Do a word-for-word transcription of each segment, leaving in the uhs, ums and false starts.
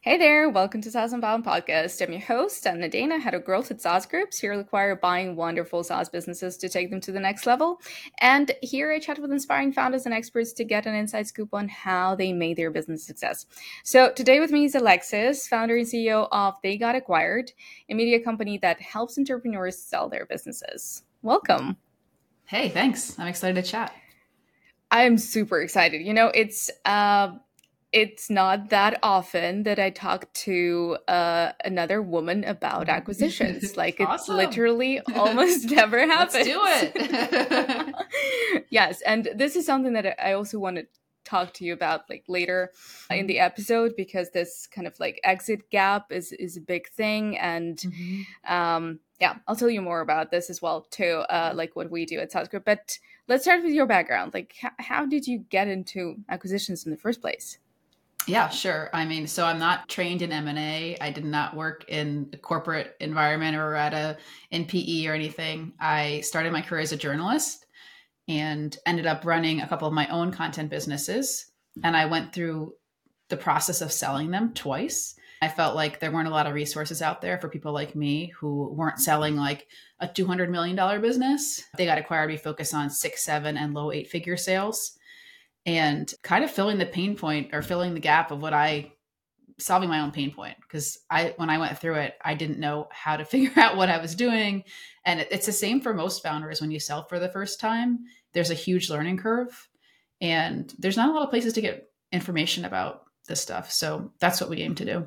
Hey there, welcome to SaaS Unbound Podcast. I'm your host, Anna Dana, head of growth at SaaS Groups. Here we acquire buying wonderful SaaS businesses to take them to the next level. And here I chat with inspiring founders and experts to get an inside scoop on how they made their business success. So today with me is Alexis, founder and C E O of They Got Acquired, a media company that helps entrepreneurs sell their businesses. Welcome. Hey, thanks. I'm excited to chat. I'm super excited. You know, it's... Uh, It's not that often that I talk to uh, another woman about acquisitions. Like it's Awesome. literally almost never happens. Let's do it. Yes, and this is something that I also want to talk to you about like later in the episode, because this kind of like exit gap is is a big thing, and mm-hmm. um, yeah, I'll tell you more about this as well too, uh, like what we do at SaaS Group. But let's start with your background. Like, h- how did you get into acquisitions in the first place? Yeah, sure. I mean, so I'm not trained in M and A. I did not work in a corporate environment or at a N P E or anything. I started my career as a journalist and ended up running a couple of my own content businesses. And I went through the process of selling them twice. I felt like there weren't a lot of resources out there for people like me who weren't selling like a two hundred million dollars business. They Got Acquired. We focus on six, seven, and low eight figure sales. And kind of filling the pain point or filling the gap of what I, solving my own pain point. Because I, when I went through it, I didn't know how to figure out what I was doing. And it, it's the same for most founders. When you sell for the first time, there's a huge learning curve. And there's not a lot of places to get information about this stuff. So that's what we aim to do.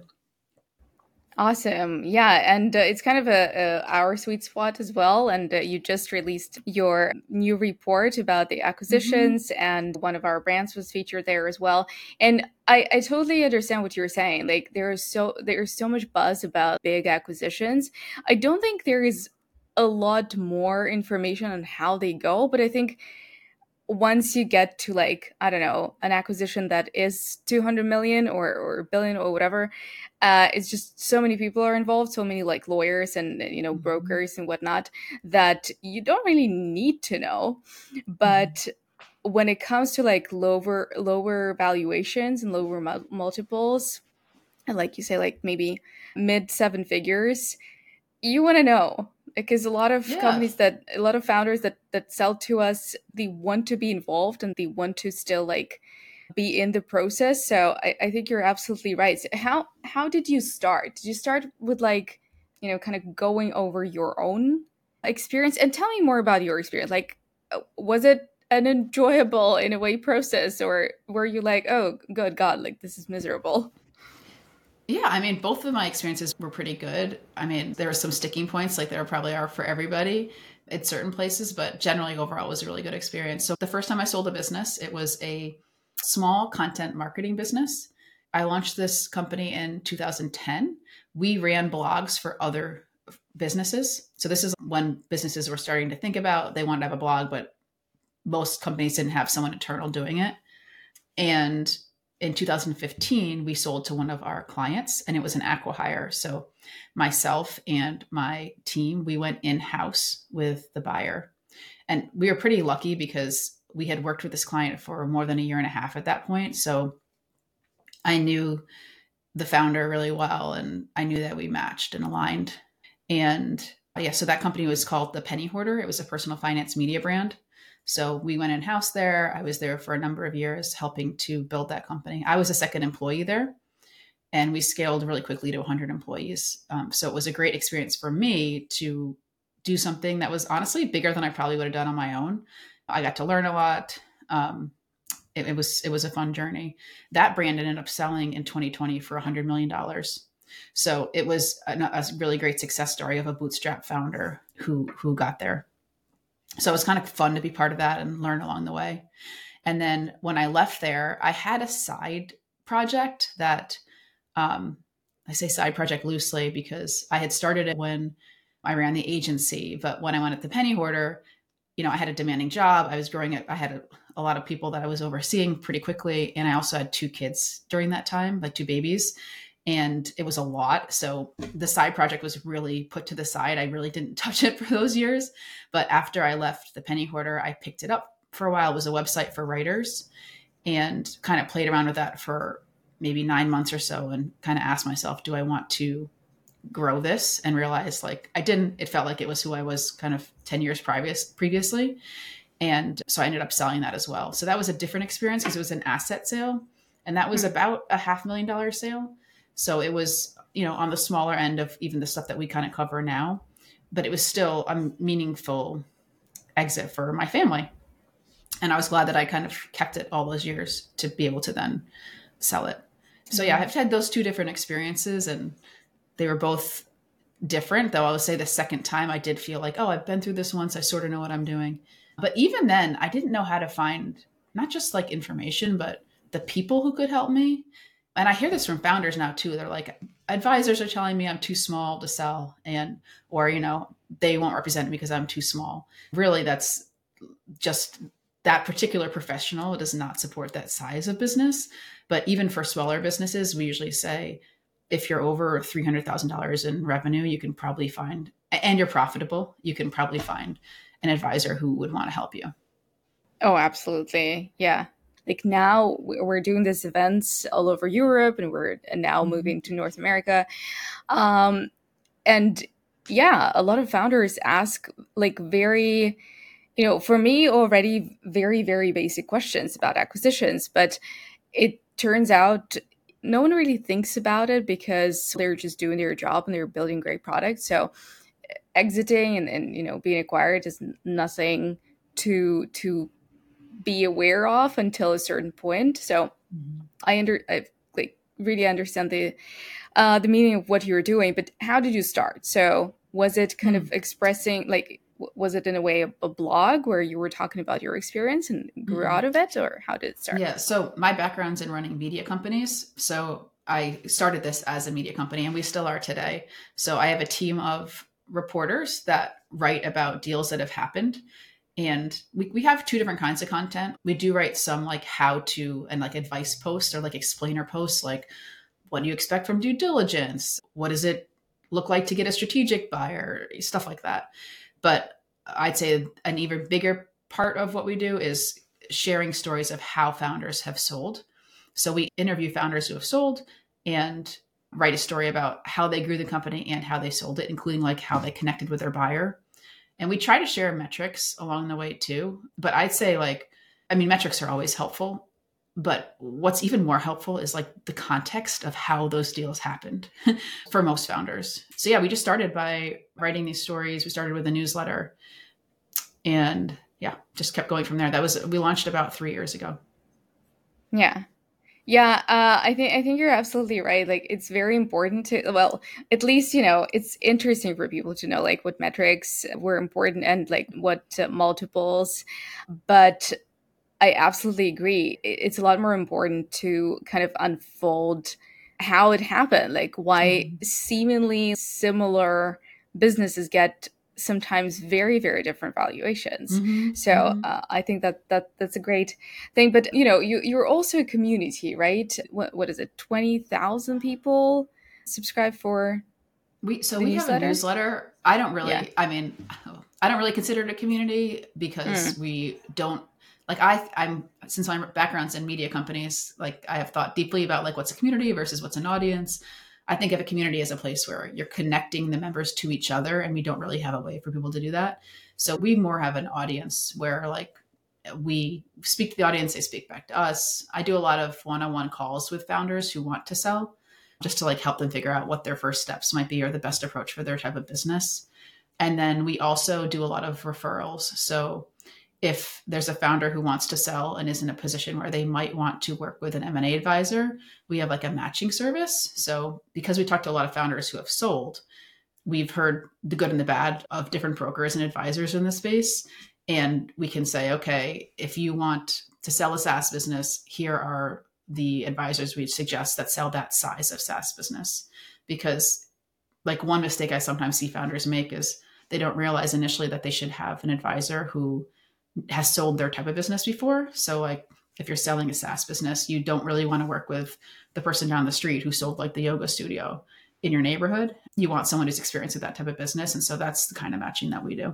Awesome. Yeah. And uh, it's kind of a, a our sweet spot as well. And uh, you just released your new report about the acquisitions, mm-hmm. and one of our brands was featured there as well. And I, I totally understand what you're saying. Like there is so there's so much buzz about big acquisitions. I don't think there is a lot more information on how they go, but I think once you get to like, I don't know, an acquisition that is two hundred million or, or billion or whatever, uh, it's just so many people are involved, so many like lawyers and, you know, brokers and whatnot, that you don't really need to know. But mm-hmm. when it comes to like lower, lower valuations and lower mu- multiples, and like you say, like maybe mid seven figures, you want to know. Because a lot of yeah. companies that, a lot of founders that, that sell to us, they want to be involved and they want to still like be in the process. So I, I think you're absolutely right. So how how did you start? Did you start with like, you know, kind of going over your own experience? And tell me more about your experience. Like, was it an enjoyable in a way process, or were you like, oh, good God, like this is miserable? Yeah, I mean, both of my experiences were pretty good. I mean, there were some sticking points, like there probably are for everybody at certain places, but generally overall it was a really good experience. So the first time I sold a business, it was a small content marketing business. I launched this company in two thousand ten. We ran blogs for other businesses. So this is when businesses were starting to think about, they wanted to have a blog, but most companies didn't have someone internal doing it. And in two thousand fifteen, we sold to one of our clients, and it was an acqui-hire. So myself and my team, we went in-house with the buyer. And we were pretty lucky because we had worked with this client for more than a year and a half at that point. So I knew the founder really well, and I knew that we matched and aligned. And yeah, so that company was called The Penny Hoarder. It was a personal finance media brand. So we went in-house there. I was there for a number of years helping to build that company. I was a second employee there, and we scaled really quickly to one hundred employees. Um, so it was a great experience for me to do something that was honestly bigger than I probably would have done on my own. I got to learn a lot. Um, it, it was it was a fun journey. That brand ended up selling in twenty twenty for one hundred million dollars. So it was a, a really great success story of a bootstrap founder who who got there. So it was kind of fun to be part of that and learn along the way. And then when I left there, I had a side project that, um, I say side project loosely because I had started it when I ran the agency. But when I went at the Penny Hoarder, you know, I had a demanding job. I was growing up. I had a, a lot of people that I was overseeing pretty quickly. And I also had two kids during that time, like two babies. And it was a lot. So the side project was really put to the side. I really didn't touch it for those years. But after I left the Penny Hoarder, I picked it up for a while. It was a website for writers, and kind of played around with that for maybe nine months or so and kind of asked myself, do I want to grow this? And realize like I didn't. It felt like it was who I was kind of ten years previous previously. And so I ended up selling that as well. So that was a different experience because it was an asset sale. And that was about a half million dollar sale. So it was, you know, on the smaller end of even the stuff that we kind of cover now. But it was still a meaningful exit for my family. And I was glad that I kind of kept it all those years to be able to then sell it. So yeah, I've had those two different experiences and they were both different, though I would say the second time I did feel like, oh, I've been through this once. I sort of know what I'm doing. But even then, I didn't know how to find not just like information, but the people who could help me. And I hear this from founders now too. They're like, advisors are telling me I'm too small to sell and, or, you know, they won't represent me because I'm too small. Really, that's just that particular professional does not support that size of business. But even for smaller businesses, we usually say, if you're over three hundred thousand dollars in revenue, you can probably find, and you're profitable, you can probably find an advisor who would want to help you. Oh, absolutely. Yeah. Like now we're doing these events all over Europe and we're now moving to North America. Um, and yeah, a lot of founders ask like very, you know, for me already very, very basic questions about acquisitions, but it turns out no one really thinks about it because they're just doing their job and they're building great products. So exiting and, and you know, being acquired is nothing to to be aware of until a certain point. So mm-hmm. I under I like really understand the uh, the meaning of what you were doing. But how did you start? So was it kind mm-hmm. of expressing like w- was it in a way a, a blog where you were talking about your experience and grew mm-hmm. out of it, or how did it start? Yeah. So my background's in running media companies. So I started this as a media company, and we still are today. So I have a team of reporters that write about deals that have happened. And we, we have two different kinds of content. We do write some like how to and like advice posts or like explainer posts, like what do you expect from due diligence? What does it look like to get a strategic buyer? Stuff like that. But I'd say an even bigger part of what we do is sharing stories of how founders have sold. So we interview founders who have sold and write a story about how they grew the company and how they sold it, including like how they connected with their buyer. And we try to share metrics along the way too. But I'd say like, I mean, metrics are always helpful, but what's even more helpful is like the context of how those deals happened for most founders. So yeah, we just started by writing these stories. We started with a newsletter and yeah, just kept going from there. That was, we launched about three years ago. Yeah. Yeah, uh, I think I think you're absolutely right. Like, it's very important to, well, at least, you know, it's interesting for people to know, like, what metrics were important and, like, what uh, multiples. But I absolutely agree. It's a lot more important to kind of unfold how it happened, like, why mm-hmm. seemingly similar businesses get sometimes very, very different valuations. Mm-hmm, so mm-hmm. Uh, I think that that that's a great thing. But, you know, you, you're also a community, right? What What is it? twenty thousand people subscribe for we So we newsletter? have a newsletter. I don't really, yeah. I mean, I don't really consider it a community because mm. we don't, like I, I'm, since my background's in media companies, like I have thought deeply about like what's a community versus what's an audience. I think of a community as a place where you're connecting the members to each other, and we don't really have a way for people to do that. So we more have an audience where like we speak to the audience, they speak back to us. I do a lot of one-on-one calls with founders who want to sell just to like help them figure out what their first steps might be or the best approach for their type of business. And then we also do a lot of referrals. So if there's a founder who wants to sell and is in a position where they might want to work with an M and A advisor, we have like a matching service. So because we talked to a lot of founders who have sold, we've heard the good and the bad of different brokers and advisors in the space. And we can say, okay, if you want to sell a SaaS business, here are the advisors we suggest that sell that size of SaaS business. Because like one mistake I sometimes see founders make is they don't realize initially that they should have an advisor who has sold their type of business before. So like if you're selling a SaaS business, you don't really want to work with the person down the street who sold like the yoga studio in your neighborhood. You want someone who's experienced with that type of business. And so that's the kind of matching that we do.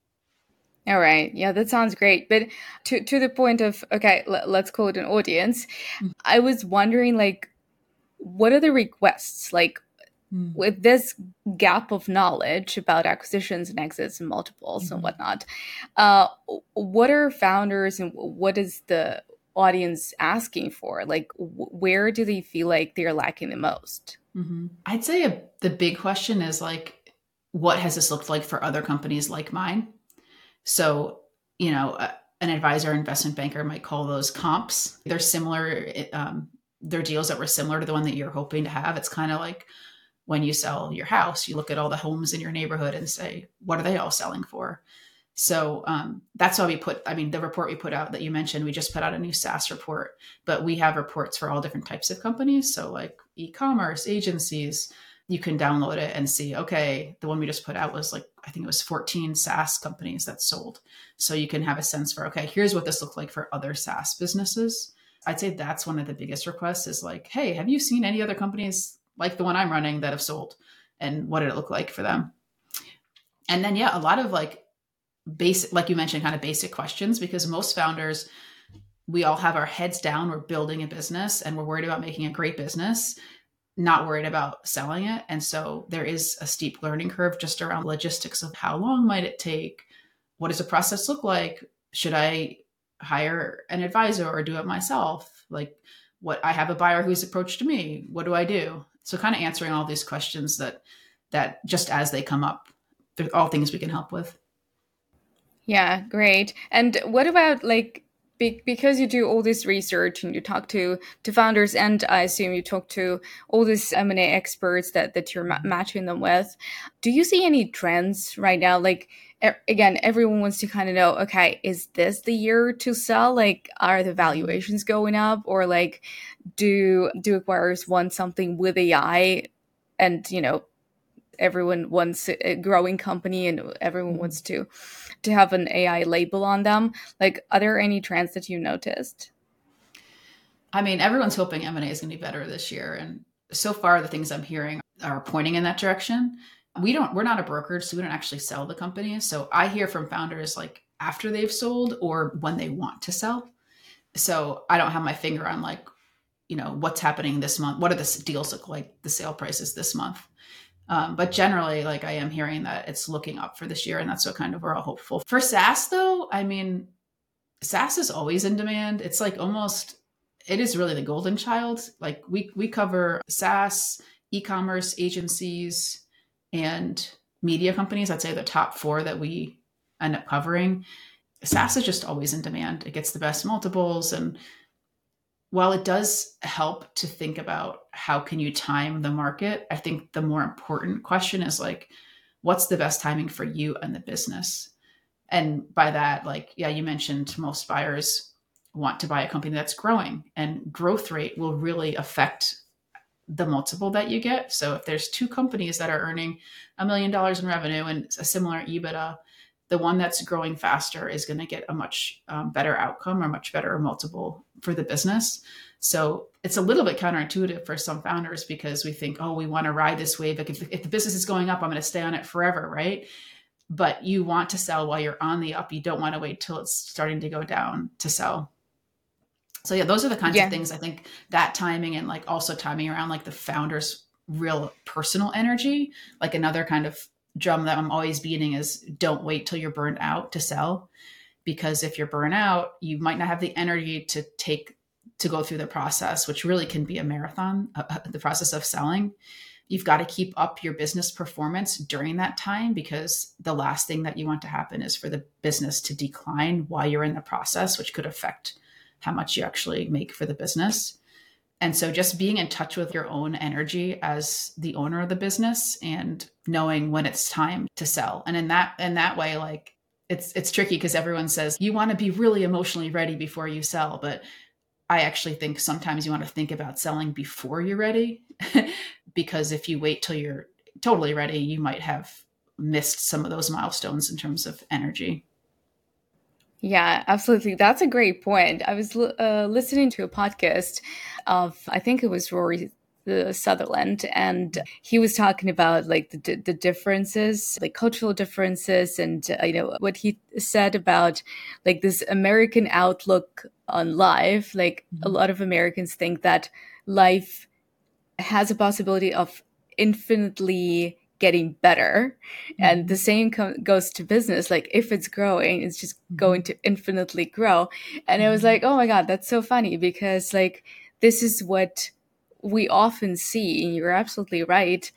All right. Yeah, that sounds great. But to, to the point of, okay, l- let's call it an audience. Mm-hmm. I was wondering like, what are the requests? Like, Mm. with this gap of knowledge about acquisitions and exits and multiples Mm-hmm. and whatnot, uh, what are founders and what is the audience asking for? Like, w- where do they feel like they're lacking the most? Mm-hmm. I'd say a, the big question is like, what has this looked like for other companies like mine? So, you know, uh, an advisor or investment banker might call those comps. They're similar. Um, they're deals that were similar to the one that you're hoping to have. It's kind of like when you sell your house, you look at all the homes in your neighborhood and say, what are they all selling for? So um, that's why we put, I mean, the report we put out that you mentioned, we just put out a new SaaS report, but we have reports for all different types of companies. So like e-commerce, agencies, you can download it and see, okay, the one we just put out was like, I think it was fourteen SaaS companies that sold. So you can have a sense for, okay, here's what this looked like for other SaaS businesses. I'd say that's one of the biggest requests is like, hey, have you seen any other companies like the one I'm running that have sold, and what did it look like for them? And then, yeah, a lot of like basic, like you mentioned, kind of basic questions, because most founders, we all have our heads down. We're building a business and we're worried about making a great business, not worried about selling it. And so there is a steep learning curve just around logistics of how long might it take? What does the process look like? Should I hire an advisor or do it myself? Like, what, I have a buyer who's approached me. What do I do? So kind of answering all these questions that, that just as they come up, they're all things we can help with. Yeah, great. And what about like, be- because you do all this research and you talk to, to founders, and I assume you talk to all these M and A experts that, that you're ma- matching them with, do you see any trends right now? Like, e- again, everyone wants to kind of know, okay, is this the year to sell? Like, are the valuations going up? Or like, do do acquirers want something with A I? And, you know, everyone wants a growing company and everyone Mm-hmm. wants to to have an A I label on them. Like, are there any trends that you noticed? I mean, everyone's hoping M and A is going to be better this year. And so far, the things I'm hearing are pointing in that direction. We don't, we're not a brokerage, so we don't actually sell the company. So I hear from founders like after they've sold or when they want to sell. So I don't have my finger on like, you know, what's happening this month. What do the deals look like, the sale prices this month? Um, but generally, like I am hearing that it's looking up for this year, and that's what kind of we're all hopeful. For SaaS though, I mean, SaaS is always in demand. It's like almost, it is really the golden child. Like we we cover SaaS, e-commerce agencies, and media companies. I'd say the top four that we end up covering. SaaS is just always in demand. It gets the best multiples, and while it does help to think about how can you time the market, I think the more important question is like, what's the best timing for you and the business? And by that, like, yeah, you mentioned most buyers want to buy a company that's growing, and growth rate will really affect the multiple that you get. So if there's two companies that are earning a million dollars in revenue and a similar EBITDA, the one that's growing faster is going to get a much um, better outcome or much better multiple for the business. So it's a little bit counterintuitive for some founders because we think, oh, we want to ride this wave. Like if, if the business is going up, I'm going to stay on it forever, right? But you want to sell while you're on the up. You don't want to wait till it's starting to go down to sell. So yeah, those are the kinds Yeah. of things I think, that timing, and like also timing around like the founder's real personal energy. Like another kind of drum that I'm always beating is don't wait till you're burned out to sell, because if you're burnt out, you might not have the energy to take to go through the process, which really can be a marathon, uh, the process of selling. You've got to keep up your business performance during that time, because the last thing that you want to happen is for the business to decline while you're in the process, which could affect how much you actually make for the business. And so just being in touch with your own energy as the owner of the business and knowing when it's time to sell. And in that, in that way, like it's, it's tricky because everyone says you want to be really emotionally ready before you sell. But I actually think sometimes you want to think about selling before you're ready, because if you wait till you're totally ready, you might have missed some of those milestones in terms of energy. Yeah, absolutely. That's a great point. I was uh, listening to a podcast of, I think it was Rory uh, Sutherland, and he was talking about like the the differences, like cultural differences, and uh, you know what he said about like this American outlook on life. Like Mm-hmm. a lot of Americans think that life has a possibility of infinitely getting better. Mm-hmm. And the same co- goes to business. Like if it's growing, it's just mm-hmm. going to infinitely grow. And mm-hmm. I was like, oh my God, that's so funny, because like this is what we often see. And you're absolutely right.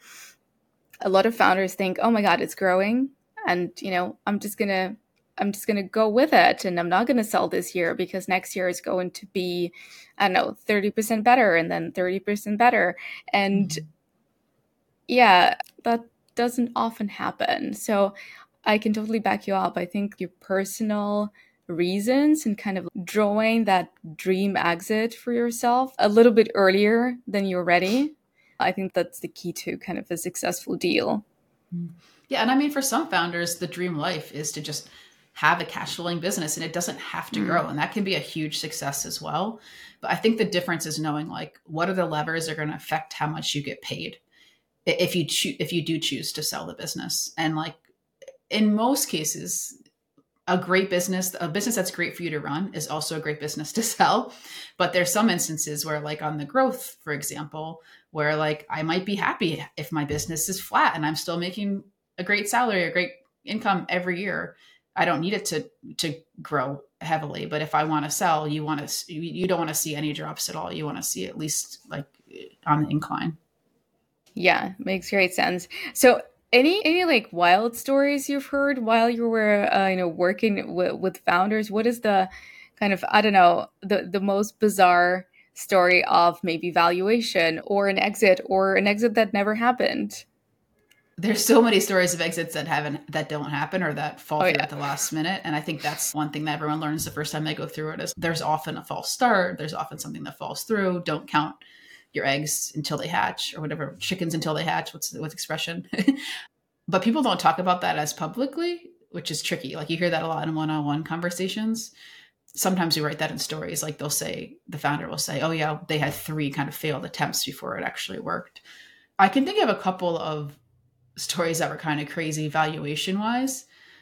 A lot of founders think, oh my God, it's growing. And, you know, I'm just going to I'm just going to go with it, and I'm not going to sell this year because next year is going to be, I don't know, thirty percent better and then thirty percent better. And mm-hmm. yeah, that doesn't often happen. So I can totally back you up. I think your personal reasons and kind of drawing that dream exit for yourself a little bit earlier than you're ready, I think that's the key to kind of a successful deal. Yeah. And I mean, for some founders, the dream life is to just have a cash flowing business, and it doesn't have to mm. grow. And that can be a huge success as well. But I think the difference is knowing like, what are the levers that are going to affect how much you get paid if you cho- if you do choose to sell the business. And like in most cases, a great business, a business that's great for you to run is also a great business to sell. But there's some instances where like on the growth, for example, where like I might be happy if my business is flat and I'm still making a great salary, a great income every year. I don't need it to to grow heavily. But if I want to sell, you want to you don't want to see any drops at all. You want to see at least like on the incline. Yeah, makes great sense. So any any like wild stories you've heard while you were uh, you know working w- with founders? What is the kind of, I don't know, the the most bizarre story of maybe valuation or an exit or an exit that never happened? There's so many stories of exits that haven't, that don't happen or that fall oh, through yeah. at the last minute. And I think that's one thing that everyone learns the first time they go through it is there's often a false start. There's often something that falls through. Don't count your eggs until they hatch, or whatever, chickens until they hatch. What's what's expression? But people don't talk about that as publicly, which is tricky. Like you hear that a lot in one-on-one conversations. Sometimes we write that in stories. Like they'll say, the founder will say, oh yeah, they had three kind of failed attempts before it actually worked. I can think of a couple of stories that were kind of crazy valuation wise.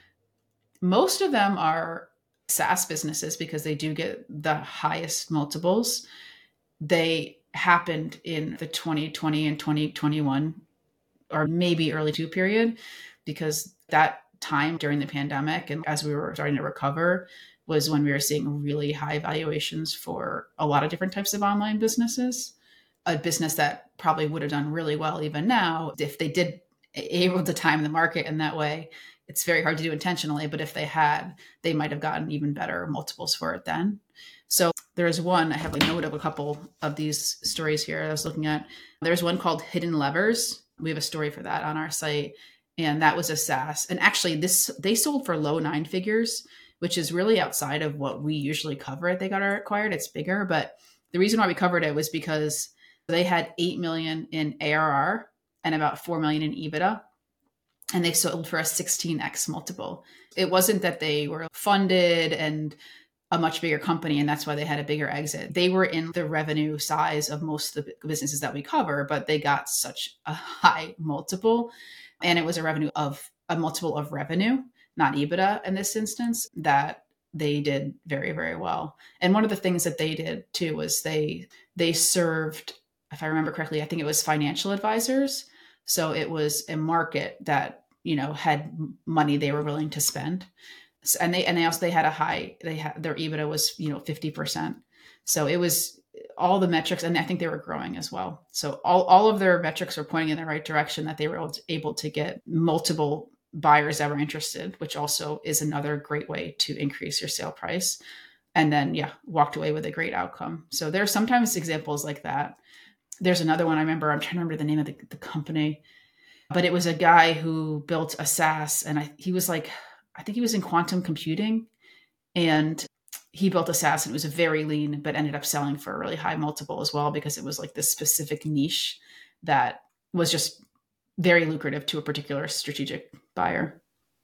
Most of them are SaaS businesses because they do get the highest multiples. They happened in the twenty twenty and twenty twenty-one or maybe early two period, because that time during the pandemic and as we were starting to recover was when we were seeing really high valuations for a lot of different types of online businesses. A business that probably would have done really well even now if they did able to time the market in that way. It's very hard to do intentionally, but if they had, they might have gotten even better multiples for it then. So there's one, I have a note of a couple of these stories here I was looking at. There's one called Hidden Levers. We have a story for that on our site. And that was a SaaS. And actually this, they sold for low nine figures, which is really outside of what we usually cover it. They got acquired. It's bigger. But the reason why we covered it was because they had eight million in A R R and about four million in EBITDA. And they sold for a sixteen x multiple. It wasn't that they were funded and a much bigger company, and that's why they had a bigger exit. They were in the revenue size of most of the businesses that we cover, but they got such a high multiple. And it was a revenue of a multiple of revenue, not EBITDA in this instance, that they did very, very well. And one of the things that they did too was they they served, if I remember correctly, I think it was financial advisors. So it was a market that, you know, had money they were willing to spend. And they, and they also, they had a high, they had, their EBITDA was, you know, fifty percent. So it was all the metrics. And I think they were growing as well. So all, all of their metrics were pointing in the right direction, that they were able to get multiple buyers that were interested, which also is another great way to increase your sale price. And then, yeah, walked away with a great outcome. So there are sometimes examples like that. There's another one I remember, I'm trying to remember the name of the, the company, but it was a guy who built a SaaS, and I, he was like, I think he was in quantum computing, and he built a SaaS, and it was very lean, but ended up selling for a really high multiple as well, because it was like this specific niche that was just very lucrative to a particular strategic buyer.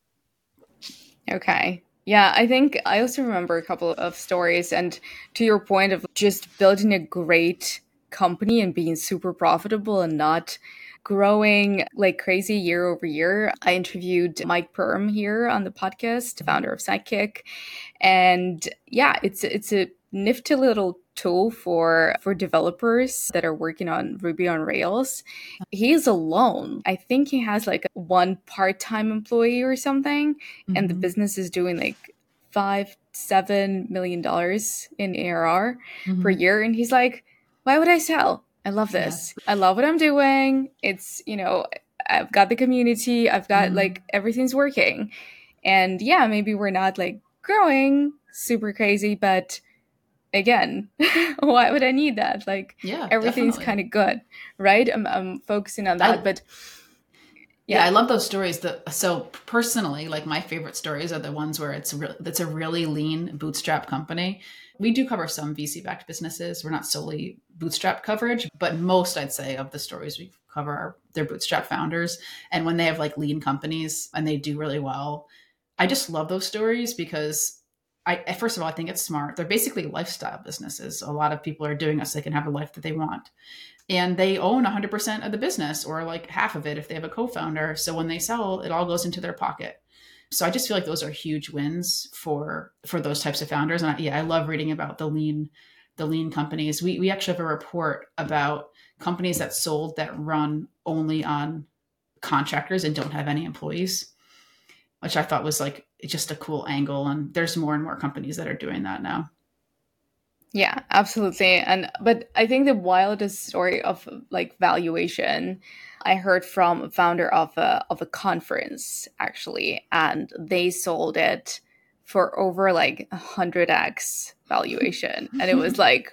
Okay. Yeah, I think I also remember a couple of stories, and to your point of just building a great company and being super profitable and not growing like crazy year over year. I interviewed Mike Perm here on the podcast, founder of Sidekick. And yeah, it's it's a nifty little tool for for developers that are working on Ruby on Rails. He is alone. I think he has like one part-time employee or something, mm-hmm. and the business is doing like five, seven million dollars in A R R mm-hmm. per year. And he's like, why would I sell? I love this. Yeah. I love what I'm doing. It's, you know, I've got the community. I've got mm-hmm. like everything's working. And yeah, maybe we're not like growing super crazy, but again, why would I need that? Like yeah, everything's kind of good, right? I'm, I'm focusing on that, I, but yeah. yeah, I love those stories. That so personally, like my favorite stories are the ones where it's re- it's a really lean bootstrap company. We do cover some V C-backed businesses. We're not solely bootstrap coverage, but most, I'd say, of the stories we cover are their bootstrap founders. And when they have like lean companies and they do really well, I just love those stories because I, first of all, I think it's smart. They're basically lifestyle businesses. A lot of people are doing it so they can have a life that they want. And they own one hundred percent of the business, or like half of it if they have a co-founder. So when they sell, it all goes into their pocket. So I just feel like those are huge wins for for those types of founders. And I, yeah, I love reading about the lean the lean companies. We we actually have a report about companies that sold that run only on contractors and don't have any employees, which I thought was like just a cool angle. And there's more and more companies that are doing that now. Yeah, absolutely. And but I think the wildest story of like valuation I heard from a founder of a of a conference actually, and they sold it for over like a hundred x valuation, and it was like,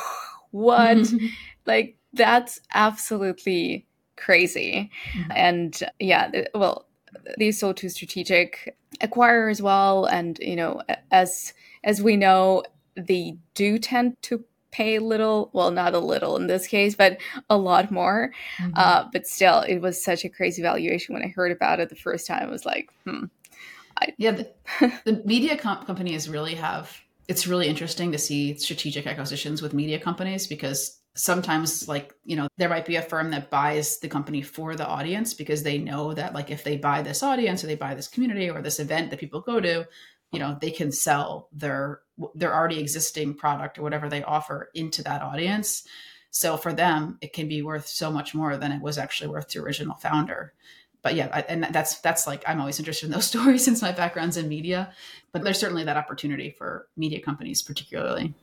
what? Like that's absolutely crazy. Mm-hmm. And yeah, well, they sold to strategic acquirer as well, and you know, as as we know, they do tend to pay a little, well, not a little in this case, but a lot more. Mm-hmm. Uh, but still, it was such a crazy valuation. When I heard about it the first time, I was like, hmm. I- yeah, the, the media comp- companies really have, it's really interesting to see strategic acquisitions with media companies because sometimes like, you know, there might be a firm that buys the company for the audience because they know that like if they buy this audience or they buy this community or this event that people go to, you know, they can sell their their already existing product or whatever they offer into that audience. So for them, it can be worth so much more than it was actually worth to original founder. But yeah, I, and that's that's like, I'm always interested in those stories since my background's in media, but there's certainly that opportunity for media companies particularly.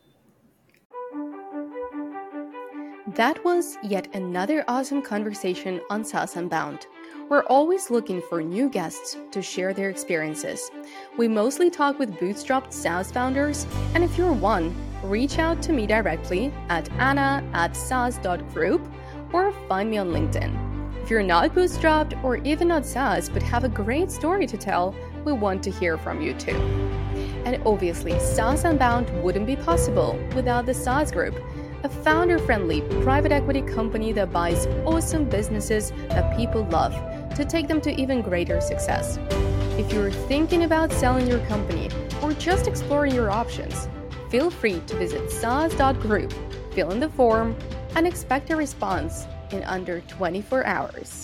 That was yet another awesome conversation on SaaS Unbound. We're always looking for new guests to share their experiences. We mostly talk with bootstrapped SaaS founders, and if you're one, reach out to me directly at anna at saas dot group or find me on LinkedIn. If you're not bootstrapped or even not SaaS but have a great story to tell, we want to hear from you too. And obviously, SaaS Unbound wouldn't be possible without the SaaS Group, a founder-friendly private equity company that buys awesome businesses that people love to take them to even greater success. If you're thinking about selling your company or just exploring your options, feel free to visit saas dot group, fill in the form, and expect a response in under twenty-four hours.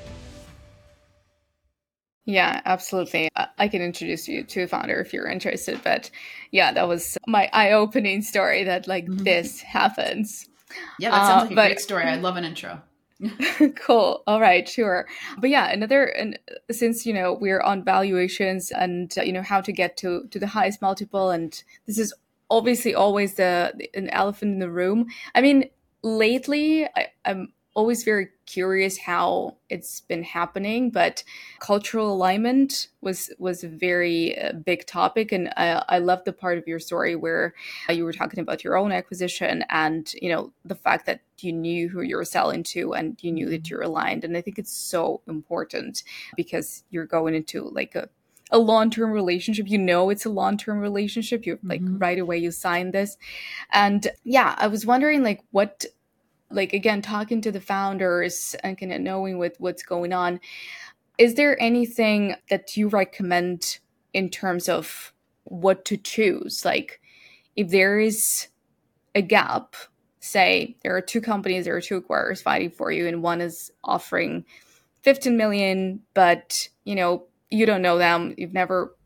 Yeah, absolutely. I can introduce you to a founder if you're interested. But yeah, that was my eye-opening story that like mm-hmm. this happens. Yeah, that sounds like uh, a but, great story. I'd love an intro. Cool. All right, sure. But yeah, another, and since, you know, we're on valuations and, uh, you know, how to get to, to the highest multiple, and this is obviously always the an elephant in the room. I mean, lately, I, I'm always very curious how it's been happening, but cultural alignment was was a very uh, big topic, and I, I love the part of your story where uh, you were talking about your own acquisition and you know the fact that you knew who you were selling to and you knew that you're aligned, and I think it's so important because you're going into like a a long-term relationship. You know it's a long-term relationship. You like mm-hmm. right away you sign this, and yeah, I was wondering like what. Like, again, talking to the founders and kind of knowing with what's going on, is there anything that you recommend in terms of what to choose? Like, if there is a gap, say there are two companies, there are two acquirers fighting for you, and one is offering fifteen million, but, you know, you don't know them, you've never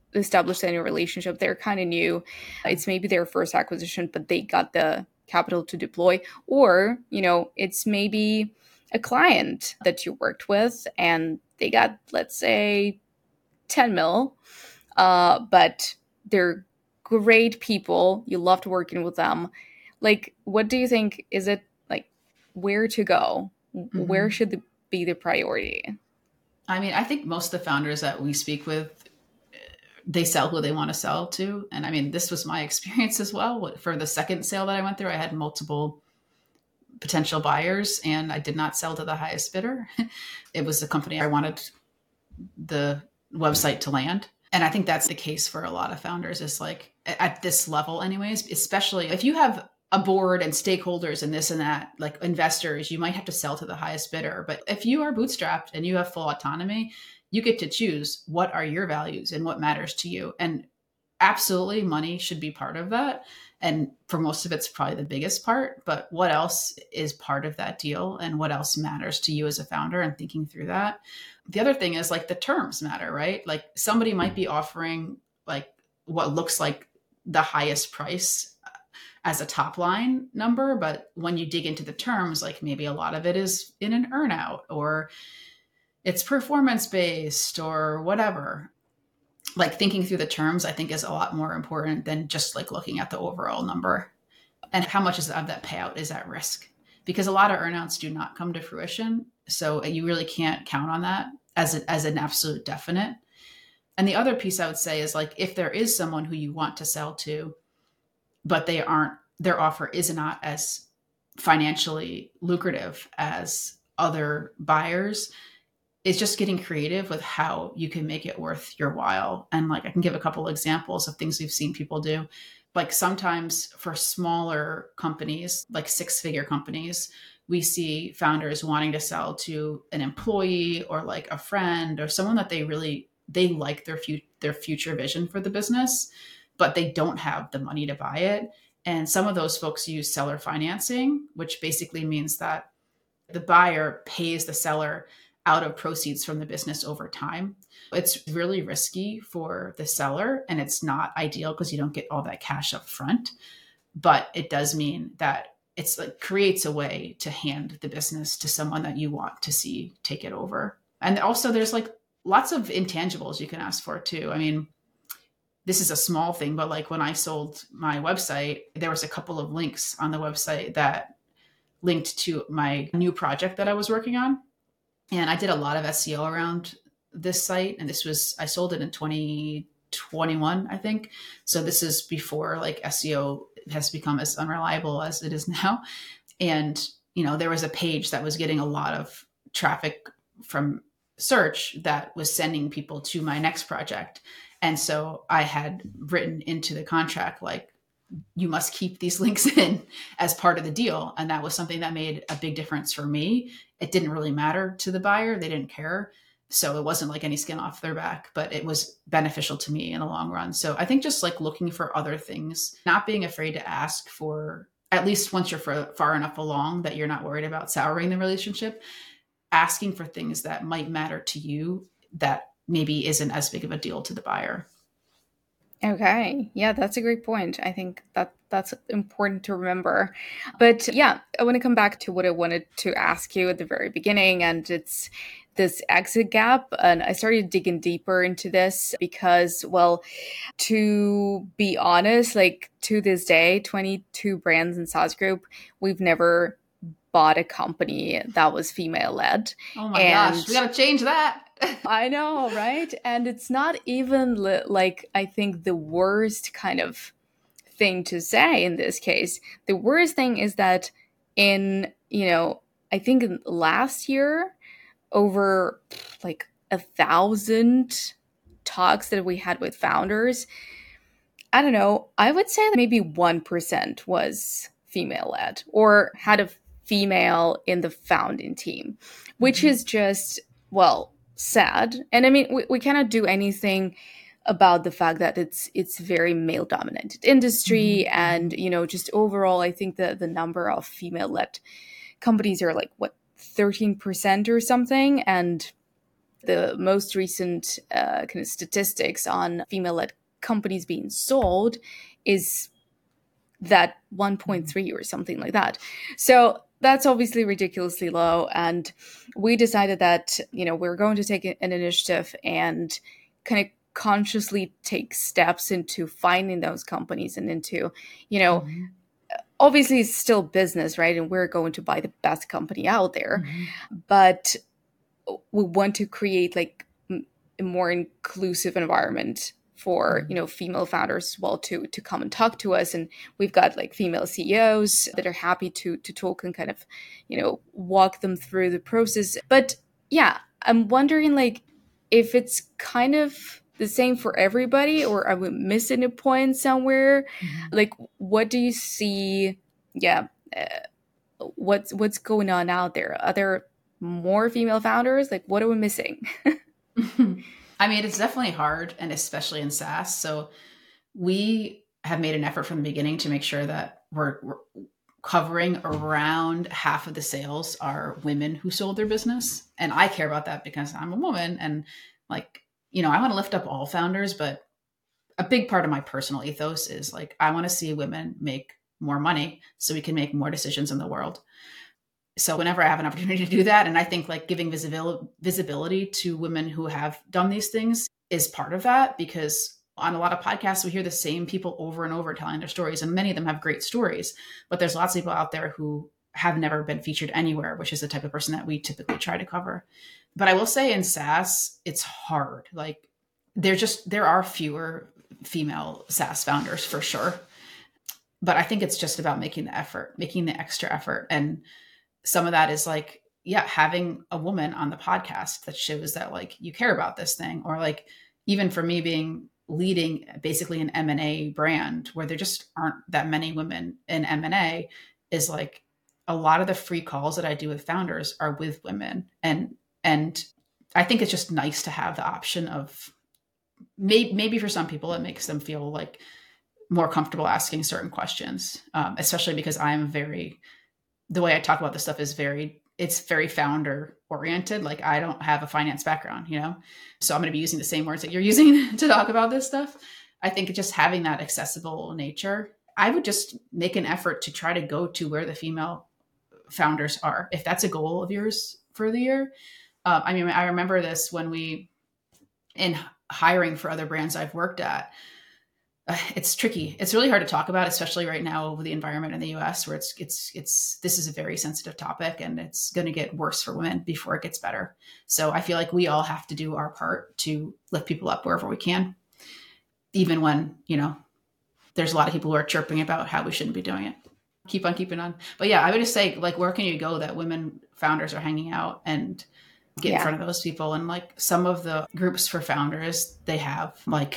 established any relationship. They're kind of new. It's maybe their first acquisition, but they got the capital to deploy. Or, you know, it's maybe a client that you worked with and they got, let's say, ten mil, uh, but they're great people. You loved working with them. Like, what do you think? Is it like where to go? Mm-hmm. Where should the, be the priority? I mean, I think most of the founders that we speak with, they sell who they want to sell to. And I mean, this was my experience as well. For the second sale that I went through, I had multiple potential buyers and I did not sell to the highest bidder. It was the company I wanted the website to land. And I think that's the case for a lot of founders, is like at this level anyways, especially if you have a board and stakeholders and this and that, like investors, you might have to sell to the highest bidder. But if you are bootstrapped and you have full autonomy, you get to choose what are your values and what matters to you. And absolutely money should be part of that. And for most of it's probably the biggest part, but what else is part of that deal and what else matters to you as a founder, and thinking through that. The other thing is like the terms matter, right? Like somebody might be offering like what looks like the highest price as a top line number, but when you dig into the terms, like maybe a lot of it is in an earnout or it's performance based or whatever. Like thinking through the terms, I think is a lot more important than just like looking at the overall number and how much is of that payout is at risk, because a lot of earnouts do not come to fruition. So you really can't count on that as a, as an absolute definite. And the other piece I would say is like, if there is someone who you want to sell to, but they aren't, their offer is not as financially lucrative as other buyers, it's just getting creative with how you can make it worth your while. And like, I can give a couple of examples of things we've seen people do. Like sometimes for smaller companies, like six figure companies, we see founders wanting to sell to an employee or like a friend or someone that they really, they like their, fu- their future vision for the business, but they don't have the money to buy it. And some of those folks use seller financing, which basically means that the buyer pays the seller out of proceeds from the business over time. It's really risky for the seller and it's not ideal because you don't get all that cash up front, but it does mean that it's like creates a way to hand the business to someone that you want to see take it over. And also there's like lots of intangibles you can ask for too. I mean, this is a small thing, but like when I sold my website, there was a couple of links on the website that linked to my new project that I was working on. And I did a lot of S E O around this site. And this was, I sold it in twenty twenty-one, I think. So this is before like S E O has become as unreliable as it is now. And, you know, there was a page that was getting a lot of traffic from search that was sending people to my next project. And so I had written into the contract, like, you must keep these links in as part of the deal. And that was something that made a big difference for me. It didn't really matter to the buyer. They didn't care. So it wasn't like any skin off their back, but it was beneficial to me in the long run. So I think just like looking for other things, not being afraid to ask for, at least once you're far, far enough along that you're not worried about souring the relationship, asking for things that might matter to you that maybe isn't as big of a deal to the buyer. Okay. Yeah, that's a great point. I think that that's important to remember. But yeah, I want to come back to what I wanted to ask you at the very beginning, and it's this exit gap. And I started digging deeper into this because, well, to be honest, like to this day, twenty-two brands in SaaS Group, we've never bought a company that was female led. Oh my and gosh, we got to change that. I know, right? And it's not even li- like, I think the worst kind of thing to say in this case. The worst thing is that in, you know, I think last year, over like a thousand talks that we had with founders, I don't know, I would say that maybe one percent was female led or had a female in the founding team, which mm-hmm. is just, well, sad. And I mean, we, we cannot do anything about the fact that it's it's very male dominated industry. Mm-hmm. And, you know, just overall, I think that the number of female led companies are like, what, thirteen percent or something. And the most recent uh, kind of statistics on female-led companies being sold is that one point three or something like that. So that's obviously ridiculously low. And we decided that, you know, we're going to take an initiative and kind of consciously take steps into finding those companies and into, you know, mm-hmm. obviously it's still business, right? And we're going to buy the best company out there. Mm-hmm. But we want to create like a more inclusive environment for, you know, female founders as well to to come and talk to us. And we've got like female C E Os that are happy to to talk and kind of, you know, walk them through the process. But yeah, I'm wondering like if it's kind of the same for everybody, or are we missing a point somewhere? Mm-hmm. Like, what do you see? Yeah, uh, what's what's going on out there? Are there more female founders? Like, what are we missing? I mean, it's definitely hard, and especially in SaaS. So we have made an effort from the beginning to make sure that we're, we're covering around half of the sales are women who sold their business. And I care about that because I'm a woman, and like, you know, I want to lift up all founders, but a big part of my personal ethos is like, I want to see women make more money so we can make more decisions in the world. So whenever I have an opportunity to do that, and I think like giving visibility visibility to women who have done these things is part of that, because on a lot of podcasts, we hear the same people over and over telling their stories, and many of them have great stories, but there's lots of people out there who have never been featured anywhere, which is the type of person that we typically try to cover. But I will say in SaaS, it's hard. Like there just, there are fewer female SaaS founders for sure. But I think it's just about making the effort, making the extra effort. And some of that is like, yeah, having a woman on the podcast that shows that like you care about this thing, or like even for me being leading basically an M and A brand where there just aren't that many women in M and A, is like a lot of the free calls that I do with founders are with women. And, and I think it's just nice to have the option of maybe, maybe for some people, it makes them feel like more comfortable asking certain questions, um, especially because I'm very, the way I talk about this stuff is very, it's very founder oriented. Like I don't have a finance background, you know, so I'm going to be using the same words that you're using to talk about this stuff. I think just having that accessible nature, I would just make an effort to try to go to where the female founders are. If that's a goal of yours for the year. Um, I mean, I remember this when we, in hiring for other brands I've worked at, it's tricky. It's really hard to talk about, especially right now with the environment in the U S where it's, it's, it's, this is a very sensitive topic, and it's going to get worse for women before it gets better. So I feel like we all have to do our part to lift people up wherever we can, even when, you know, there's a lot of people who are chirping about how we shouldn't be doing it. Keep on keeping on. But yeah, I would just say like, where can you go that women founders are hanging out and get yeah. in front of those people? And like some of the groups for founders, they have like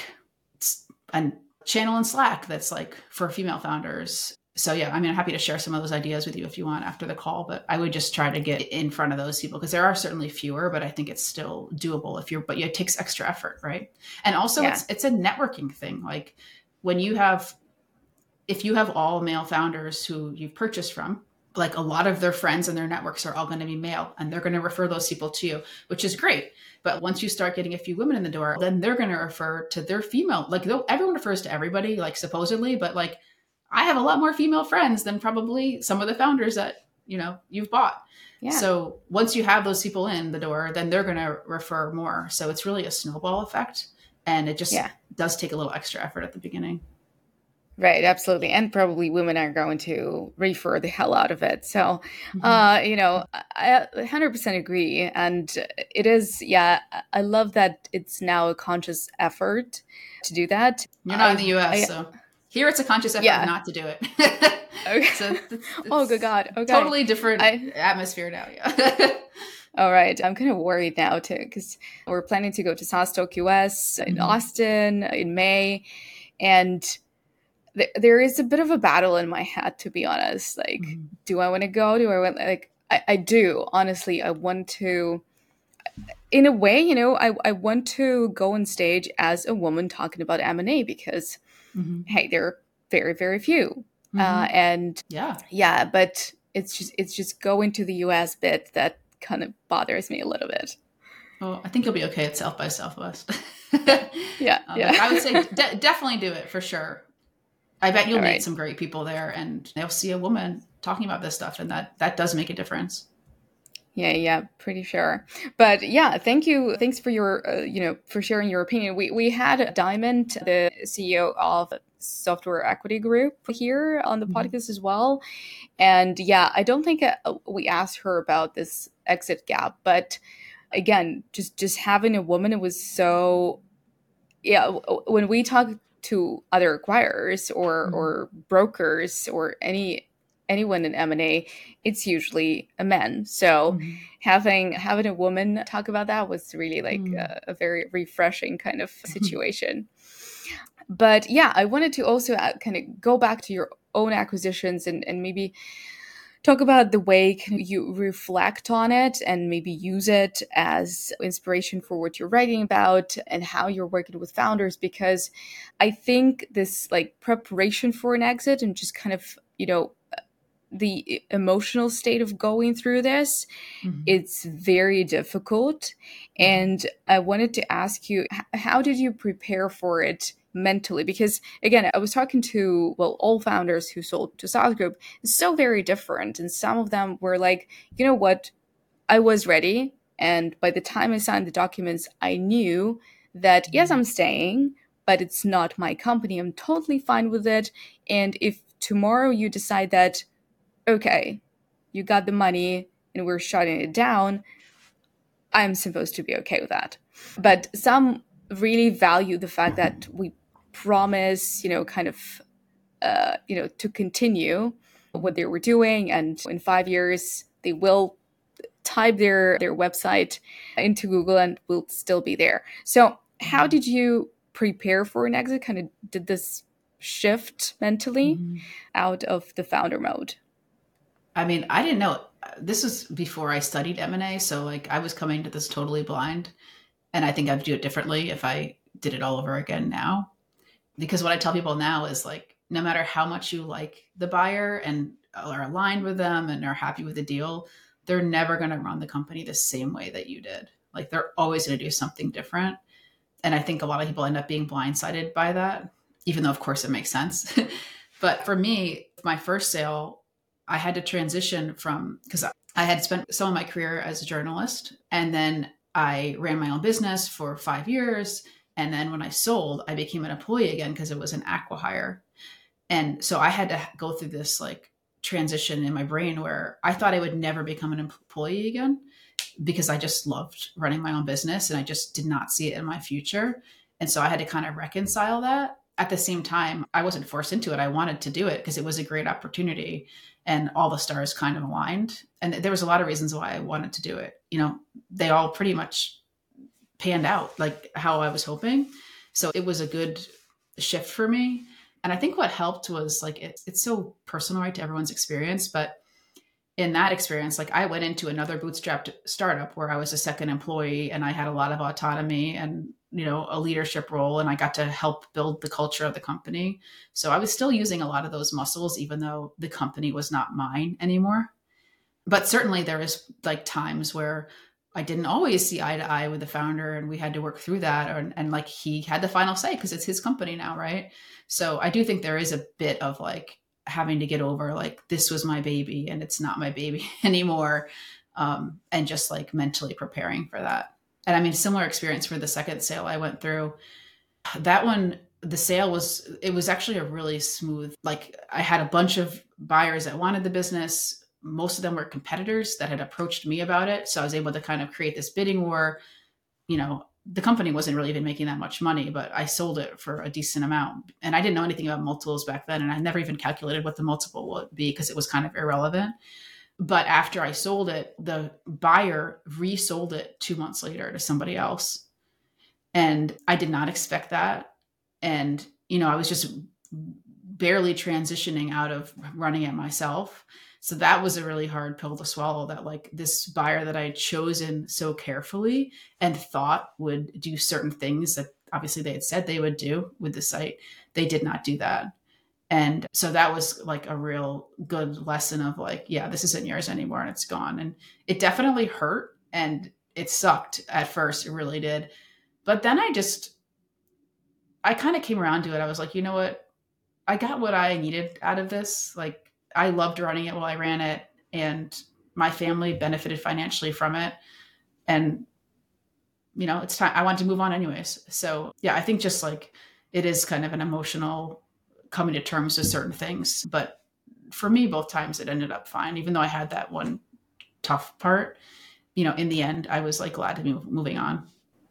an channel in Slack that's like for female founders. So yeah, I mean, I'm happy to share some of those ideas with you if you want after the call, but I would just try to get in front of those people, because there are certainly fewer, but I think it's still doable if you're, but it takes extra effort, right? And also yeah. it's, it's a networking thing. Like when you have, if you have all male founders who you've purchased from, like a lot of their friends and their networks are all going to be male, and they're going to refer those people to you, which is great. But once you start getting a few women in the door, then they're going to refer to their female, like everyone refers to everybody, like supposedly, but like I have a lot more female friends than probably some of the founders that, you know, you've bought. Yeah. So once you have those people in the door, then they're going to refer more. So it's really a snowball effect, and it just yeah. does take a little extra effort at the beginning. Right, absolutely. And probably women are going to refer the hell out of it. So, mm-hmm. uh, you know, I one hundred percent agree. And it is, yeah, I love that it's now a conscious effort to do that. You're not I, in the U S, I, so here it's a conscious effort yeah. not to do it. Okay. So it's, it's oh, good God. Okay. Totally different I, atmosphere now, yeah. All right. I'm kind of worried now, too, because we're planning to go to SaaStock U S in mm-hmm. Austin in May. And there is a bit of a battle in my head, to be honest. Like, mm-hmm. do I want to go? Do I want, like, I, I do, honestly. I want to, in a way, you know, I, I want to go on stage as a woman talking about M and A because, mm-hmm. hey, there are very, very few. Mm-hmm. Uh, and yeah, yeah, but it's just, it's just going to the U S bit that kind of bothers me a little bit. Oh, I think you'll be okay at South by Southwest. Yeah, uh, yeah. I would say de- definitely do it for sure. I bet you'll All meet right. some great people there, and they'll see a woman talking about this stuff, and that that does make a difference. Yeah, yeah, pretty sure. But yeah, thank you. Thanks for your, uh, you know, for sharing your opinion. We we had Diamond, the C E O of Software Equity Group, here on the Mhm. podcast as well. And yeah, I don't think uh, we asked her about this exit gap, but again, just just having a woman, it was so, yeah, w- when we talk to other acquirers or Mhm. or brokers or any anyone in M and A, it's usually a man. So Mhm. having having a woman talk about that was really like Mhm. a, a very refreshing kind of situation. But yeah, I wanted to also uh, kind of go back to your own acquisitions and, and maybe talk about the way you reflect on it and maybe use it as inspiration for what you're writing about and how you're working with founders, because I think this like preparation for an exit and just kind of, you know, the emotional state of going through this, Mhm. it's very difficult. And I wanted to ask you, h- how did you prepare for it mentally? Because again, I was talking to, well, all founders who sold to SaaS Group. It's so very different. And some of them were like, you know what, I was ready. And by the time I signed the documents, I knew that, yes, I'm staying, but it's not my company. I'm totally fine with it. And if tomorrow you decide that, okay, you got the money and we're shutting it down, I'm supposed to be okay with that. But some really value the fact that we promise, you know, kind of, uh, you know, to continue what they were doing. And in five years, they will type their, their website into Google and will still be there. So how did you prepare for an exit? Kind of did this shift mentally Mhm. out of the founder mode? I mean, I didn't know. This was before I studied M and A, so like I was coming to this totally blind, and I think I'd do it differently if I did it all over again now. Because what I tell people now is like, no matter how much you like the buyer and are aligned with them and are happy with the deal, they're never going to run the company the same way that you did. Like they're always going to do something different. And I think a lot of people end up being blindsided by that, even though of course it makes sense. But for me, my first sale, I had to transition from, because I had spent some of my career as a journalist, and then I ran my own business for five years. And then when I sold, I became an employee again because it was an acqui-hire. And so I had to go through this like transition in my brain where I thought I would never become an employee again because I just loved running my own business and I just did not see it in my future. And so I had to kind of reconcile that. At the same time, I wasn't forced into it. I wanted to do it because it was a great opportunity and all the stars kind of aligned. And there was a lot of reasons why I wanted to do it. You know, they all pretty much panned out like how I was hoping. So it was a good shift for me. And I think what helped was like, it's, it's so personal, right, to everyone's experience. But in that experience, like I went into another bootstrapped startup where I was a second employee and I had a lot of autonomy and, you know, a leadership role, and I got to help build the culture of the company. So I was still using a lot of those muscles, even though the company was not mine anymore. But certainly there was like times where I didn't always see eye to eye with the founder and we had to work through that. And, and like he had the final say because it's his company now, right? So I do think there is a bit of like having to get over like, this was my baby and it's not my baby anymore. Um, and just like mentally preparing for that. And I mean, similar experience for the second sale I went through. That one, the sale was, it was actually a really smooth, like I had a bunch of buyers that wanted the business. Most of them were competitors that had approached me about it. So I was able to kind of create this bidding war. You know, the company wasn't really even making that much money, but I sold it for a decent amount. And I didn't know anything about multiples back then. And I never even calculated what the multiple would be because it was kind of irrelevant. But after I sold it, the buyer resold it two months later to somebody else. And I did not expect that. And, you know, I was just barely transitioning out of running it myself. So that was a really hard pill to swallow, that like this buyer that I had chosen so carefully and thought would do certain things that obviously they had said they would do with the site, they did not do that. And so that was like a real good lesson of like, yeah, this isn't yours anymore and it's gone. And it definitely hurt. And it sucked at first. It really did. But then I just, I kind of came around to it. I was like, you know what? I got what I needed out of this. Like, I loved running it while I ran it, and my family benefited financially from it. And, you know, it's time, I want to move on anyways. So yeah, I think just like, it is kind of an emotional coming to terms with certain things. But for me, both times it ended up fine, even though I had that one tough part. You know, in the end, I was like glad to be moving on.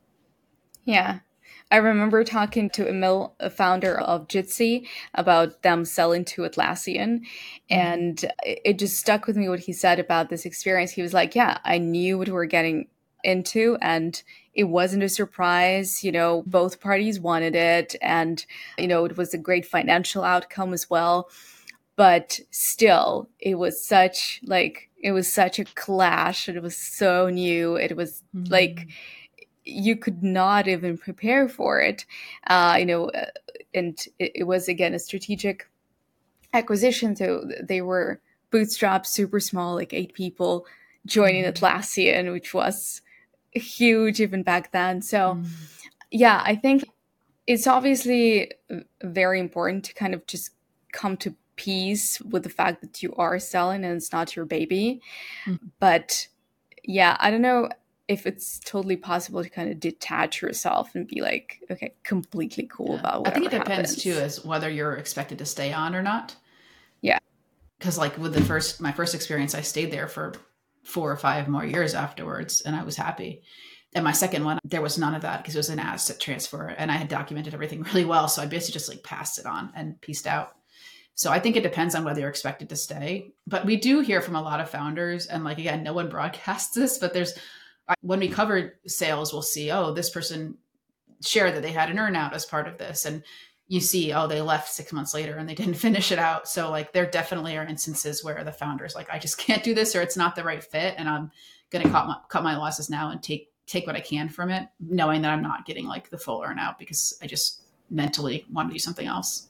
Yeah. I remember talking to Emil, a founder of Jitsi, about them selling to Atlassian. Mm-hmm. And it just stuck with me what he said about this experience. He was like, yeah, I knew what we were getting into, and it wasn't a surprise. You know, both parties wanted it, and, you know, it was a great financial outcome as well. But still, it was such like, it was such a clash. It was so new. It was mm-hmm. like, you could not even prepare for it, uh, you know, and it, it was, again, a strategic acquisition. So they were bootstrapped, super small, like eight people joining mm-hmm. Atlassian, which was huge even back then. So mm-hmm. yeah, I think it's obviously very important to kind of just come to peace with the fact that you are selling and it's not your baby. Mm-hmm. But yeah, I don't know if it's totally possible to kind of detach yourself and be like, okay, completely cool yeah. about whatever I think it depends happens. too, as whether you're expected to stay on or not. Yeah. Because like with the first, my first experience, I stayed there for four or five more years afterwards, and I was happy. And my second one, there was none of that because it was an asset transfer, and I had documented everything really well. So I basically just like passed it on and pieced out. So I think it depends on whether you're expected to stay. But we do hear from a lot of founders, and like, again, no one broadcasts this, but there's, when we cover sales, we'll see, oh, this person shared that they had an earnout as part of this. And you see, oh, they left six months later and they didn't finish it out. So like, there definitely are instances where the founder's like, I just can't do this, or it's not the right fit, and I'm going to cut my, cut my losses now and take, take what I can from it, knowing that I'm not getting like the full earnout because I just mentally want to do something else.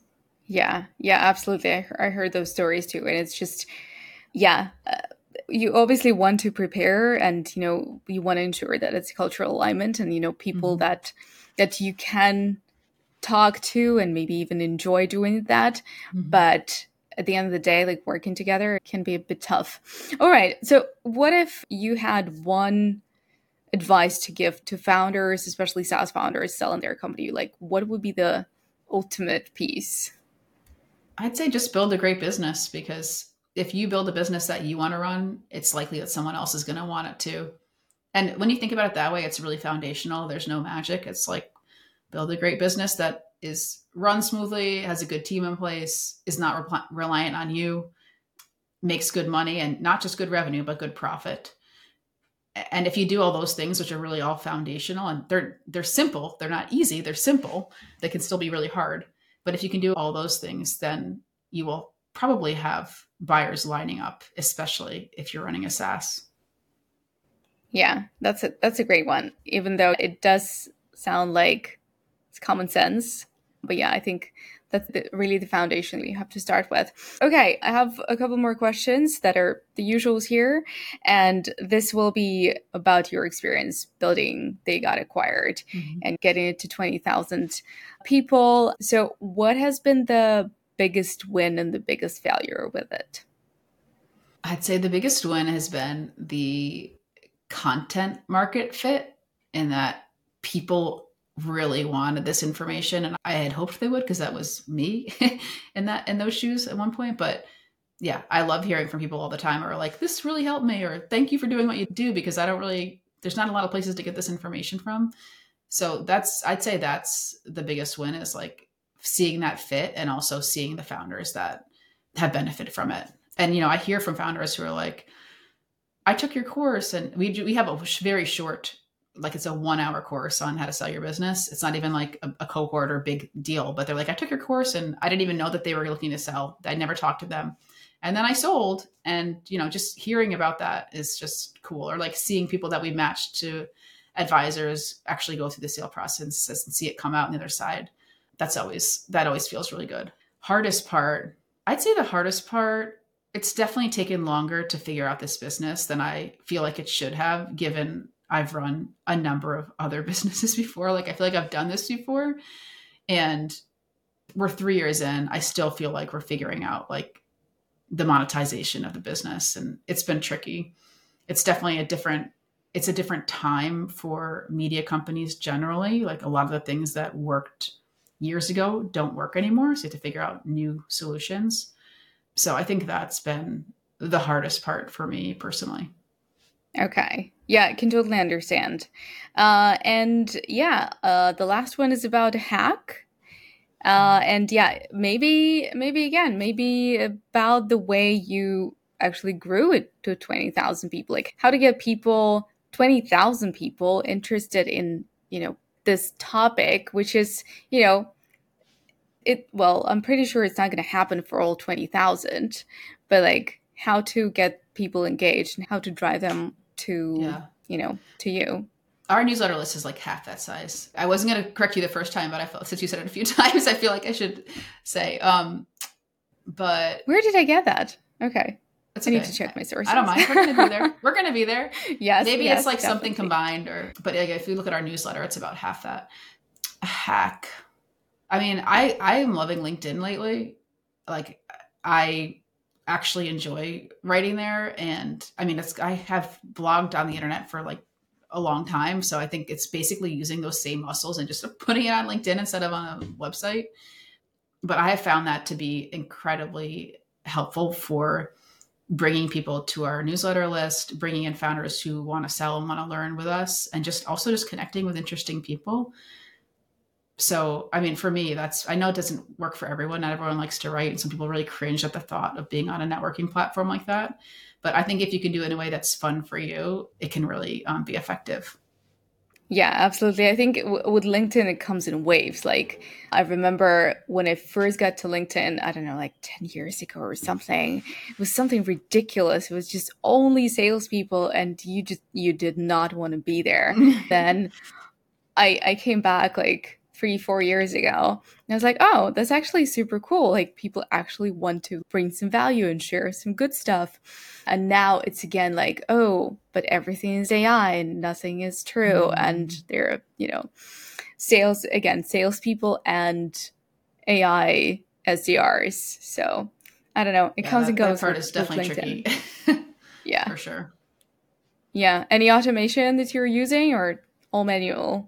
Yeah. Yeah, absolutely. I, I heard those stories too. And it's just, yeah, uh, you obviously want to prepare, and, you know, you want to ensure that it's cultural alignment and, you know, people mm-hmm. that, that you can talk to and maybe even enjoy doing that. Mm-hmm. But at the end of the day, like, working together can be a bit tough. All right. So what if you had one advice to give to founders, especially SaaS founders selling their company? Like, what would be the ultimate piece? I'd say just build a great business, because if you build a business that you want to run, it's likely that someone else is going to want it too. And when you think about it that way, it's really foundational. There's no magic. It's like, build a great business that is run smoothly, has a good team in place, is not re- reliant on you, makes good money, and not just good revenue, but good profit. And if you do all those things, which are really all foundational, and they're, they're simple, they're not easy, they're simple, they can still be really hard. But if you can do all those things, then you will probably have buyers lining up, especially if you're running a SaaS. Yeah, that's a, that's a great one, even though it does sound like it's common sense. But yeah, I think that's the, really the foundation that you have to start with. Okay, I have a couple more questions that are the usuals here. And this will be about your experience building They Got Acquired mm-hmm. and getting it to twenty thousand people. So what has been the biggest win and the biggest failure with it? I'd say the biggest win has been the content market fit, in that people really wanted this information, and I had hoped they would, because that was me in that in those shoes at one point. But yeah, I love hearing from people all the time who are like, this really helped me, or thank you for doing what you do, because I don't really, there's not a lot of places to get this information from. So that's, I'd say that's the biggest win, is like seeing that fit, and also seeing the founders that have benefited from it. And, you know, I hear from founders who are like, I took your course, and we do, we have a very short, like it's a one hour course on how to sell your business. It's not even like a, a cohort or big deal, but they're like, I took your course and I didn't even know that they were looking to sell. I never talked to them. And then I sold. And, you know, just hearing about that is just cool. Or like seeing people that we matched to advisors actually go through the sale process and see it come out on the other side. That's always, that always feels really good. Hardest part, I'd say the hardest part, it's definitely taken longer to figure out this business than I feel like it should have, given I've run a number of other businesses before. Like, I feel like I've done this before, and we're three years in. I still feel like we're figuring out like the monetization of the business, and it's been tricky. It's definitely a different, it's a different time for media companies generally. Like, a lot of the things that worked years ago don't work anymore. So you have to figure out new solutions. So I think that's been the hardest part for me personally. Okay. Yeah, I can totally understand. Uh, and yeah, uh, the last one is about hack. Uh, and yeah, maybe, maybe again, maybe about the way you actually grew it to twenty thousand people, like how to get people, twenty thousand people interested in, you know, this topic, which is, you know, it, well, I'm pretty sure it's not going to happen for all twenty thousand, but like how to get people engaged and how to drive them to, yeah. you know, to you. Our newsletter list is like half that size. I wasn't going to correct you the first time, but I felt, since you said it a few times, I feel like I should say, um, but where did I get that? Okay. That's I okay. need to check my sources. I don't mind. We're going to be there. We're going to be there. Yes. Maybe yes, it's like definitely. something combined, or, but if you look at our newsletter, it's about half that. A hack. I mean, I, I am loving LinkedIn lately. Like, I actually enjoy writing there. And I mean, it's, I have blogged on the internet for like a long time. So I think it's basically using those same muscles and just putting it on LinkedIn instead of on a website. But I have found that to be incredibly helpful for bringing people to our newsletter list, bringing in founders who want to sell and want to learn with us, and just also just connecting with interesting people. So, I mean, for me, that's, I know it doesn't work for everyone. Not everyone likes to write. And some people really cringe at the thought of being on a networking platform like that. But I think if you can do it in a way that's fun for you, it can really um, be effective. Yeah, absolutely. I think w- with LinkedIn, it comes in waves. Like, I remember when I first got to LinkedIn, I don't know, like ten years ago or something, it was something ridiculous. It was just only salespeople, and you just, you did not want to be there. Then I, I came back like three, four years ago, and I was like, oh, that's actually super cool. Like, people actually want to bring some value and share some good stuff. And now it's again like, oh, but everything is A I and nothing is true. Mm-hmm. And they're, you know, sales, again, salespeople and A I S D Rs. So I don't know. It yeah, comes that, and goes. That part with, is definitely tricky. Yeah. For sure. Yeah. Any automation that you're using, or all manual?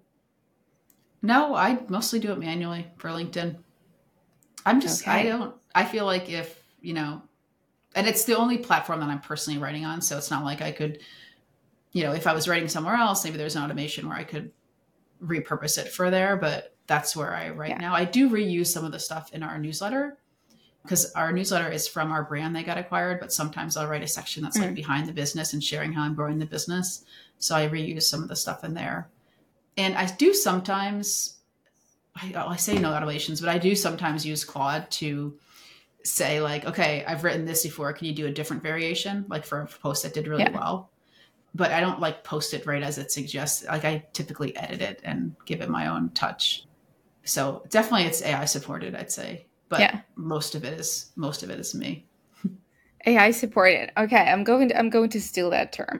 No, I mostly do it manually for LinkedIn. I'm just, okay. I don't, I feel like if, you know, and it's the only platform that I'm personally writing on. So it's not like I could, you know, if I was writing somewhere else, maybe there's an automation where I could repurpose it for there, but that's where I write yeah. now. I do reuse some of the stuff in our newsletter, because our newsletter is from our brand that got acquired, but sometimes I'll write a section that's mm. like behind the business and sharing how I'm growing the business. So I reuse some of the stuff in there. And I do sometimes, I, I say no automations, but I do sometimes use Claude to say like, okay, I've written this before. Can you do a different variation? Like for a post that did really yeah. well, but I don't like post it right as it suggests. Like, I typically edit it and give it my own touch. So definitely it's A I supported, I'd say, but yeah. most of it is, most of it is me. A I supported. Okay, I'm going to I'm going to steal that term.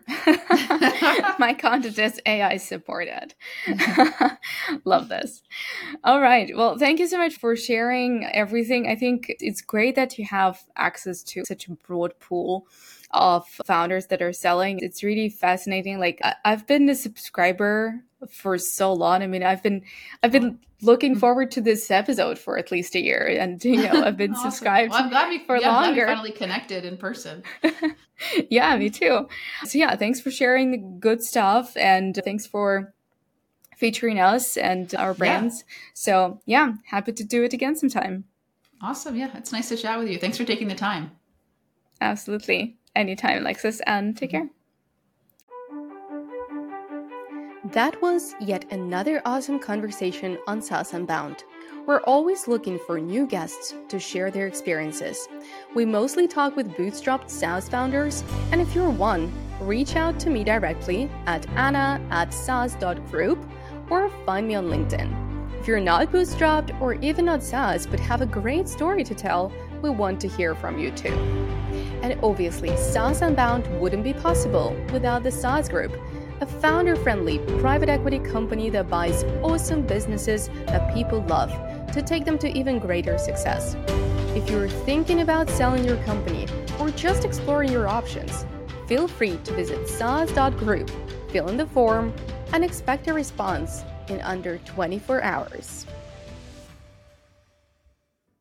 My content is A I supported. Love this. All right. Well, thank you so much for sharing everything. I think it's great that you have access to such a broad pool of founders that are selling. It's really fascinating. Like, I- I've been a subscriber for so long. I mean, I've been I've been looking forward to this episode for at least a year, and you know, I've been awesome. subscribed well, I'm glad we, for yeah, longer. I'm glad we finally connected in person. Yeah, me too. So yeah, thanks for sharing the good stuff, and thanks for featuring us and our brands. Yeah. So yeah, happy to do it again sometime. Awesome. Yeah, it's nice to chat with you. Thanks for taking the time. Absolutely. Anytime, Alexis, and take care. That was yet another awesome conversation on SaaS Unbound. We're always looking for new guests to share their experiences. We mostly talk with bootstrapped SaaS founders, and if you're one, reach out to me directly at anna at saas dot group or find me on LinkedIn. If you're not bootstrapped or even not SaaS but have a great story to tell, we want to hear from you too. And obviously, SaaS Unbound wouldn't be possible without the SaaS Group. a founder-friendly private equity company that buys awesome businesses that people love to take them to even greater success. If you're thinking about selling your company or just exploring your options, feel free to visit saas dot group, fill in the form, and expect a response in under twenty-four hours.